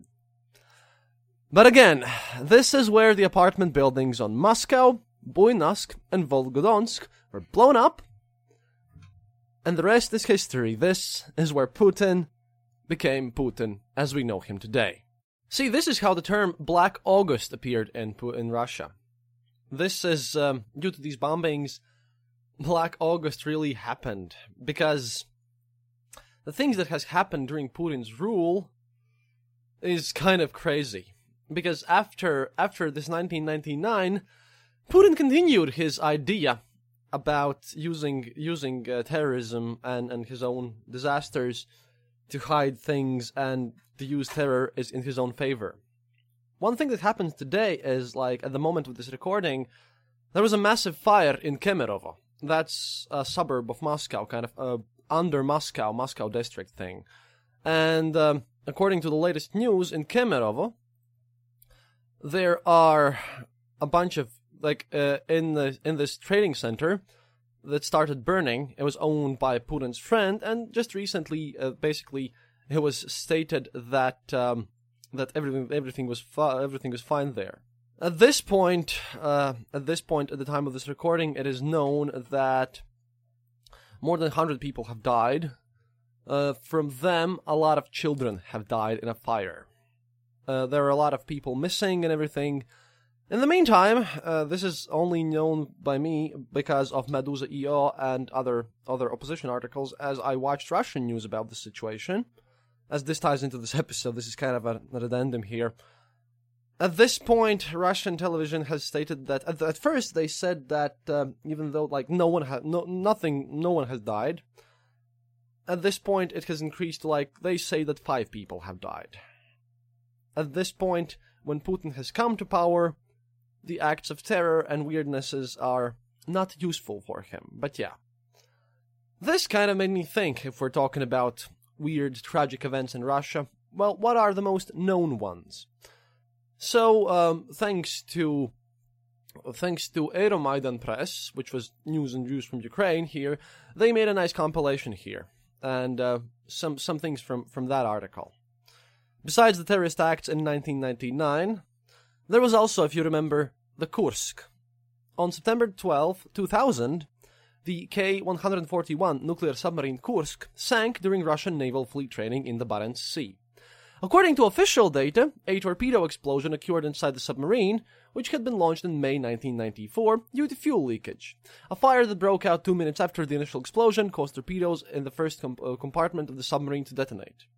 But again, this is where the apartment buildings on Moscow, Buynsk, and Volgodonsk were blown up, and the rest is history. This is where Putin became Putin as we know him today. See, this is how the term Black August appeared in Russia. This is, due to these bombings, Black August really happened, because the things that has happened during Putin's rule is kind of crazy. Because after this 1999, Putin continued his idea about using terrorism and his own disasters to hide things and to use terror is in his own favor. One thing that happens today is, like, at the moment of this recording, there was a massive fire in Kemerovo. That's a suburb of Moscow, kind of under Moscow district thing. And according to the latest news, in Kemerovo, there are a bunch of, in this trading center that started burning. It was owned by Putin's friend, and just recently, basically, it was stated that everything was fine there. At this point, at the time of this recording, it is known that more than 100 people have died. From them, a lot of children have died in a fire. There are a lot of people missing and everything. In the meantime, this is only known by me because of Meduza.io and other opposition articles, as I watched Russian news about the situation. As this ties into this episode, this is kind of an addendum here. At this point, Russian television has stated that at first they said that even though no one has died. At this point, it has increased to they say that 5 people have died. At this point, when Putin has come to power, the acts of terror and weirdnesses are not useful for him. But yeah, this kind of made me think, if we're talking about weird, tragic events in Russia, well, what are the most known ones? So, thanks to Euromaidan Press, which was news and views from Ukraine here, they made a nice compilation here, and some things from that article. Besides the terrorist acts in 1999, there was also, if you remember, the Kursk. On September 12, 2000, the K-141 nuclear submarine Kursk sank during Russian naval fleet training in the Barents Sea. According to official data, a torpedo explosion occurred inside the submarine, which had been launched in May 1994 due to fuel leakage. A fire that broke out 2 minutes after the initial explosion caused torpedoes in the first compartment of the submarine to detonate.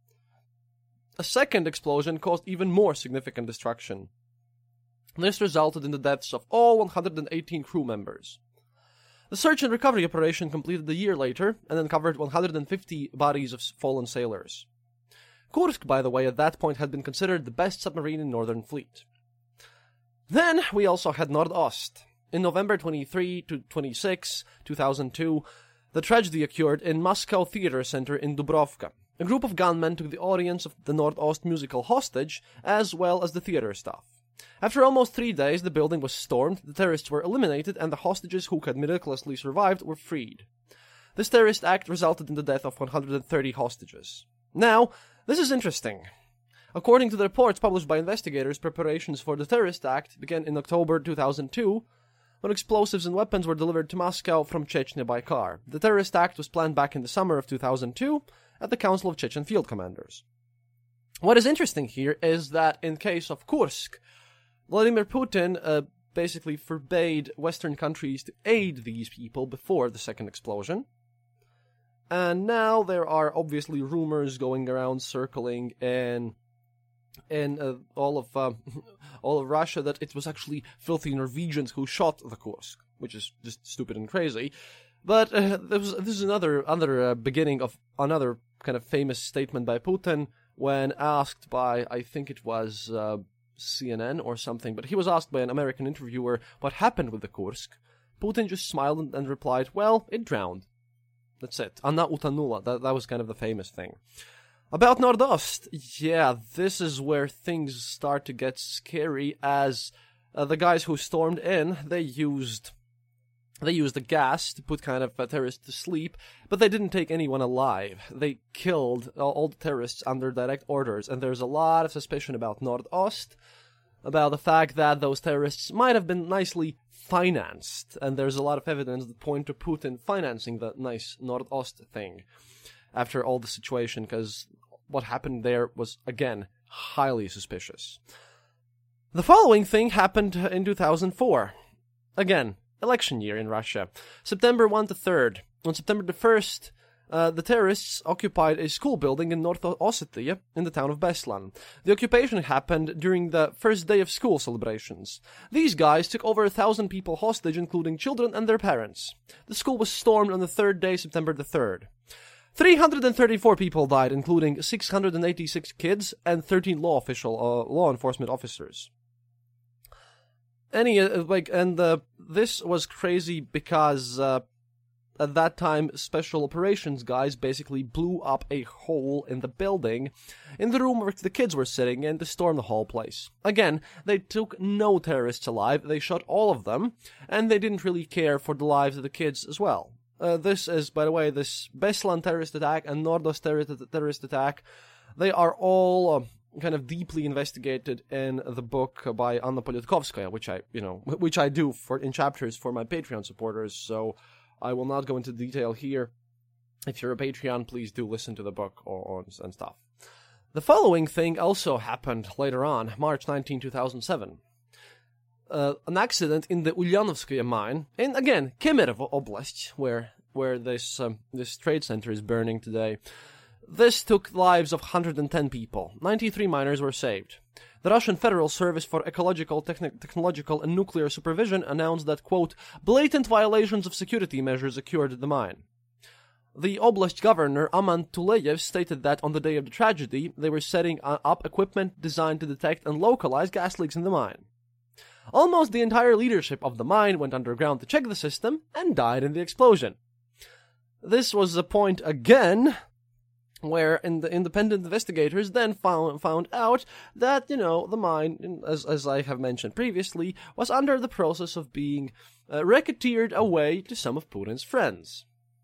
A second explosion caused even more significant destruction. This resulted in the deaths of all 118 crew members. The search and recovery operation completed a year later and uncovered 150 bodies of fallen sailors. Kursk, by the way, at that point had been considered the best submarine in Northern Fleet. Then we also had Nordost. In November 23 to 26, 2002, the tragedy occurred in Moscow Theater Center in Dubrovka. A group of gunmen took the audience of the Nordost musical hostage, as well as the theater staff. After almost 3 days, the building was stormed, the terrorists were eliminated, and the hostages who had miraculously survived were freed. This terrorist act resulted in the death of 130 hostages. Now, this is interesting. According to the reports published by investigators, preparations for the terrorist act began in October 2002, when explosives and weapons were delivered to Moscow from Chechnya by car. The terrorist act was planned back in the summer of 2002 at the Council of Chechen Field Commanders. What is interesting here is that in case of Kursk, Vladimir Putin basically forbade Western countries to aid these people before the second explosion. And now there are obviously rumors going around circling in all of Russia that it was actually filthy Norwegians who shot the Kursk, which is just stupid and crazy. But this is another beginning of another kind of famous statement by Putin when asked by, I think it was CNN or something, but he was asked by an American interviewer what happened with the Kursk. Putin just smiled and replied, well, it drowned. That's it. Anna utanula. That was kind of the famous thing. About Nordost, yeah, this is where things start to get scary, as the guys who stormed in, they used the gas to put kind of terrorists to sleep, but they didn't take anyone alive. They killed all the terrorists under direct orders, and there's a lot of suspicion about Nordost, about the fact that those terrorists might have been nicely financed, and there's a lot of evidence that point to Putin financing the nice Nordost thing after all the situation, because what happened there was, again, highly suspicious. The following thing happened in 2004. Again, election year in Russia. September 1 to 3rd. On September the 1st, the terrorists occupied a school building in North Ossetia in the town of Beslan. The occupation happened during the first day of school celebrations. These guys took over 1,000 people hostage, including children and their parents. The school was stormed on the third day, September the 3rd. 334 people died, including 686 kids and 13 law enforcement officers. This was crazy because at that time, special operations guys basically blew up a hole in the building, in the room where the kids were sitting in, to storm the whole place. Again, they took no terrorists alive, they shot all of them, and they didn't really care for the lives of the kids as well. This is, by the way, this Beslan terrorist attack and Nordost terrorist attack, they are all kind of deeply investigated in the book by Anna Politkovskaya, which I do in chapters for my Patreon supporters, so I will not go into detail here. If you're a Patreon, please do listen to the book and stuff. The following thing also happened later on, March 19, 2007. An accident in the Ulyanovskaya mine, in, again, Kemerovo Oblast, where this trade center is burning today. This took lives of 110 people. 93 miners were saved. The Russian Federal Service for Ecological, Technological and Nuclear Supervision announced that, quote, blatant violations of security measures occurred at the mine. The Oblast governor, Aman Tuleyev, stated that on the day of the tragedy, they were setting up equipment designed to detect and localize gas leaks in the mine. Almost the entire leadership of the mine went underground to check the system and died in the explosion. This was the point again where the independent investigators then found out that, the mine, as I have mentioned previously, was under the process of being racketeered away to some of Putin's friends.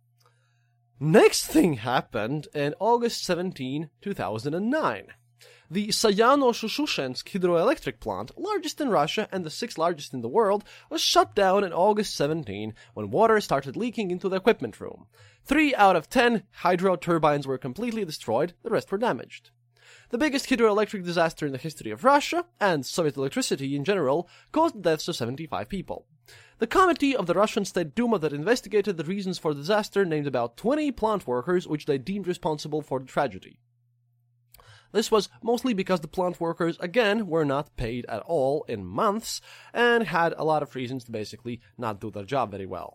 Next thing happened in August 17, 2009. The Sayano-Shushensk hydroelectric plant, largest in Russia and the 6th largest in the world, was shut down in August 17 when water started leaking into the equipment room. 3 out of 10 hydro turbines were completely destroyed, the rest were damaged. The biggest hydroelectric disaster in the history of Russia, and Soviet electricity in general, caused the deaths of 75 people. The committee of the Russian State Duma that investigated the reasons for the disaster named about 20 plant workers which they deemed responsible for the tragedy. This was mostly because the plant workers, again, were not paid at all in months, and had a lot of reasons to basically not do their job very well.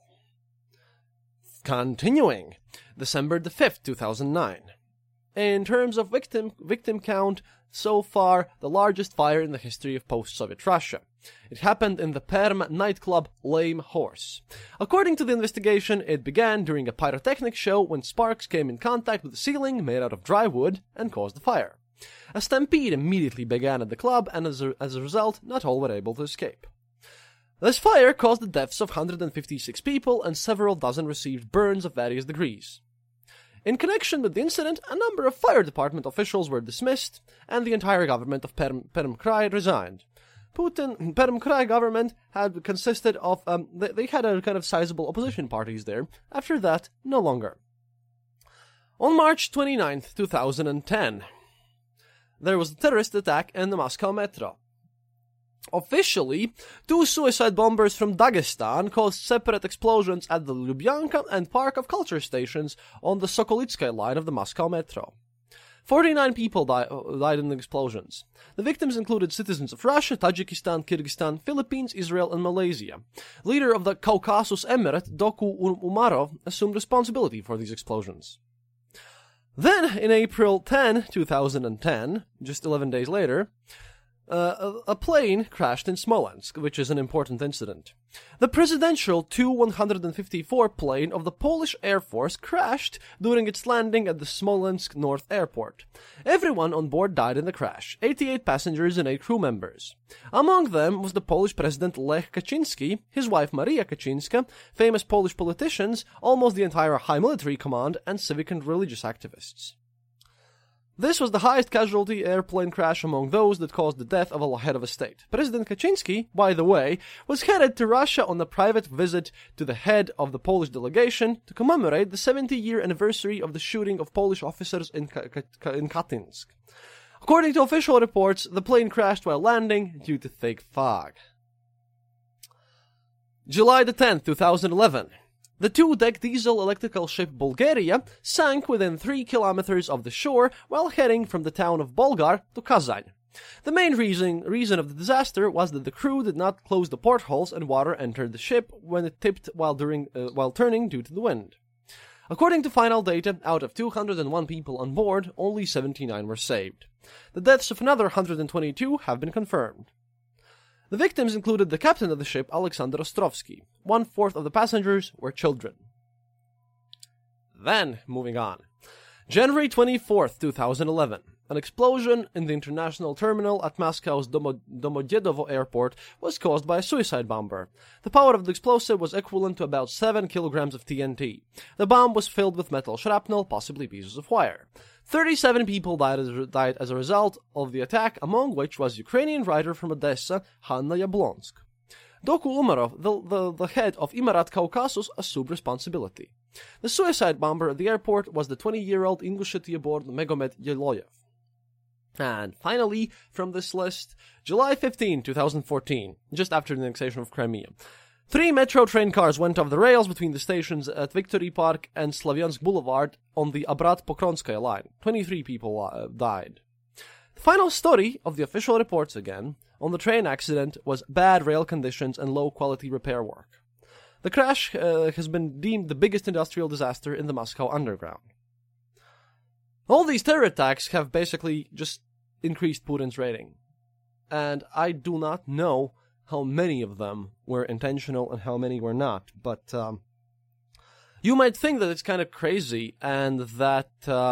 Continuing, December the 5th, 2009. In terms of victim count, so far, the largest fire in the history of post-Soviet Russia. It happened in the Perm nightclub Lame Horse. According to the investigation, it began during a pyrotechnic show when sparks came in contact with the ceiling made out of dry wood and caused the fire. A stampede immediately began at the club, and as a result, not all were able to escape. This fire caused the deaths of 156 people, and several dozen received burns of various degrees. In connection with the incident, a number of fire department officials were dismissed, and the entire government of Perm Krai resigned. Perm Krai government had consisted of, they had a kind of sizable opposition parties there. After that, no longer. On March 29th, 2010, there was a terrorist attack in the Moscow metro. Officially, 2 suicide bombers from Dagestan caused separate explosions at the Lubyanka and Park of Culture stations on the Sokolitskaya line of the Moscow metro. 49 people died in the explosions. The victims included citizens of Russia, Tajikistan, Kyrgyzstan, Philippines, Israel, and Malaysia. Leader of the Caucasus Emirate, Doku Umarov, assumed responsibility for these explosions. Then, in April 10, 2010, just 11 days later, a plane crashed in Smolensk, which is an important incident. The presidential Tu-154 plane of the Polish Air Force crashed during its landing at the Smolensk North Airport. Everyone on board died in the crash, 88 passengers and 8 crew members. Among them was the Polish President Lech Kaczynski, his wife Maria Kaczynska, famous Polish politicians, almost the entire high military command, and civic and religious activists. This was the highest casualty airplane crash among those that caused the death of a head of a state. President Kaczynski, by the way, was headed to Russia on a private visit to the head of the Polish delegation to commemorate the 70-year anniversary of the shooting of Polish officers in Katyńsk. According to official reports, the plane crashed while landing due to thick fog. July the 10th, 2011. The 2-deck diesel electrical ship Bulgaria sank within 3 kilometers of the shore while heading from the town of Bolgar to Kazan. The main reason of the disaster was that the crew did not close the portholes and water entered the ship when it tipped while turning due to the wind. According to final data, out of 201 people on board, only 79 were saved. The deaths of another 122 have been confirmed. The victims included the captain of the ship, Alexander Ostrovsky. 1/4 of the passengers were children. Then, moving on. January 24th, 2011. An explosion in the international terminal at Moscow's Domodedovo airport was caused by a suicide bomber. The power of the explosive was equivalent to about 7 kilograms of TNT. The bomb was filled with metal shrapnel, possibly pieces of wire. 37 people died as a result of the attack, among which was Ukrainian writer from Odessa, Hanna Yablonsk. Doku Umarov, the head of Imarat Caucasus, assumed responsibility. The suicide bomber at the airport was the 20-year-old English city-born Megomed Yeloyev. And finally, from this list, July 15, 2014, just after the annexation of Crimea. 3 metro train cars went off the rails between the stations at Victory Park and Slavyansk Boulevard on the Abrat-Pokronskaya line. 23 people died. The final story of the official reports again on the train accident was bad rail conditions and low-quality repair work. The crash has been deemed the biggest industrial disaster in the Moscow underground. All these terror attacks have basically just increased Putin's rating. And I do not know how many of them were intentional and how many were not. But you might think that it's kind of crazy and that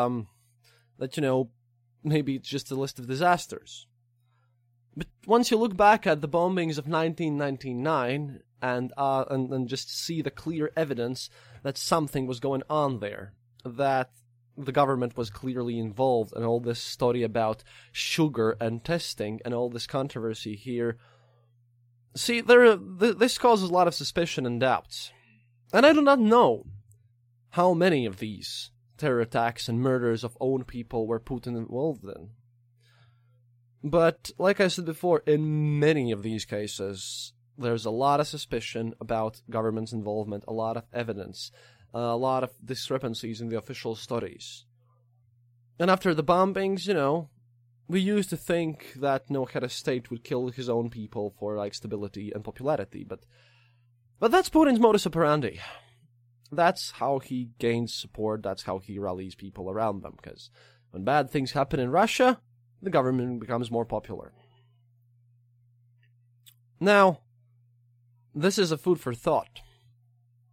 maybe it's just a list of disasters. But once you look back at the bombings of 1999 and just see the clear evidence that something was going on there, that the government was clearly involved, and all this story about sugar and testing and all this controversy here. See, this causes a lot of suspicion and doubts. And I do not know how many of these terror attacks and murders of own people were Putin involved in. But, like I said before, in many of these cases, there's a lot of suspicion about government's involvement, a lot of evidence, a lot of discrepancies in the official studies. And after the bombings, we used to think that no head of state would kill his own people for stability and popularity, but that's Putin's modus operandi. That's how he gains support, that's how he rallies people around them, because when bad things happen in Russia, the government becomes more popular. Now, this is a food for thought,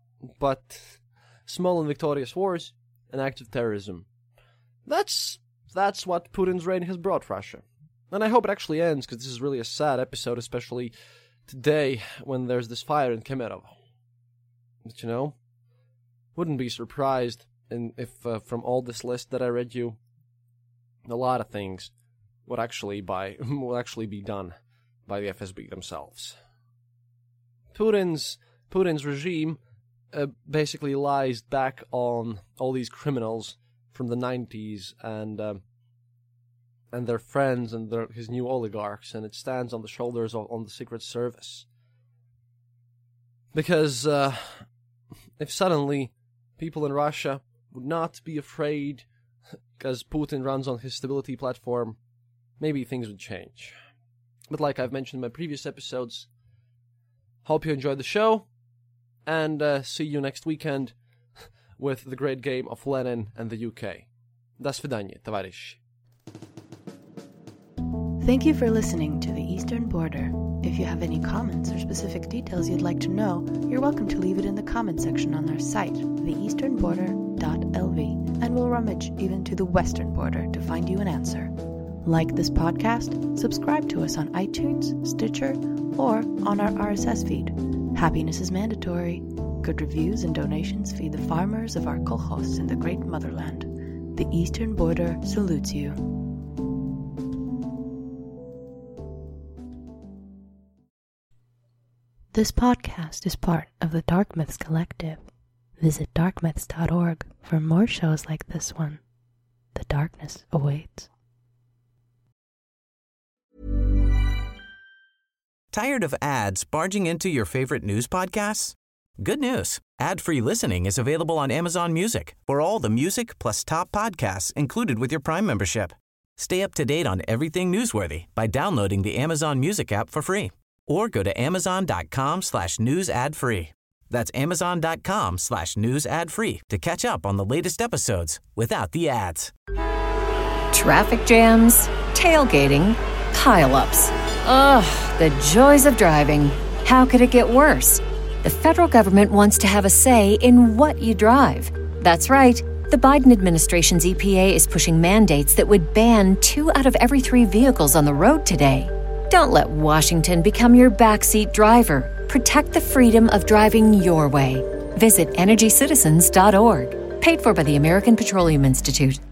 but small and victorious wars, an act of terrorism. That's that's what Putin's reign has brought Russia. And I hope it actually ends, because this is really a sad episode, especially today when there's this fire in Kemerovo. But wouldn't be surprised if from all this list that I read you, a lot of things will actually be done by the FSB themselves. Putin's regime basically lies back on all these criminals from the 90s and their friends and his new oligarchs, and it stands on the shoulders on the Secret Service. Because if suddenly people in Russia would not be afraid because Putin runs on his stability platform, maybe things would change. But like I've mentioned in my previous episodes, hope you enjoyed the show, and see you next weekend with the great game of Lenin and the UK. До свидания, товарищи. Thank you for listening to The Eastern Border. If you have any comments or specific details you'd like to know, you're welcome to leave it in the comment section on our site, theeasternborder.lv, and we'll rummage even to the western border to find you an answer. Like this podcast, subscribe to us on iTunes, Stitcher, or on our RSS feed. Happiness is mandatory. Good reviews and donations feed the farmers of our kolkhozs in the great motherland. The Eastern Border salutes you. This podcast is part of the Dark Myths Collective. Visit darkmyths.org for more shows like this one. The darkness awaits. Tired of ads barging into your favorite news podcasts? Good news. Ad-free listening is available on Amazon Music for all the music plus top podcasts included with your Prime membership. Stay up to date on everything newsworthy by downloading the Amazon Music app for free. Or go to amazon.com/news ad free. That's amazon.com/news ad free to catch up on the latest episodes without the ads. Traffic jams, tailgating, pile-ups. Ugh, the joys of driving. How could it get worse? The federal government wants to have a say in what you drive. That's right. The Biden administration's EPA is pushing mandates that would ban 2 out of every 3 vehicles on the road today. Don't let Washington become your backseat driver. Protect the freedom of driving your way. Visit EnergyCitizens.org. Paid for by the American Petroleum Institute.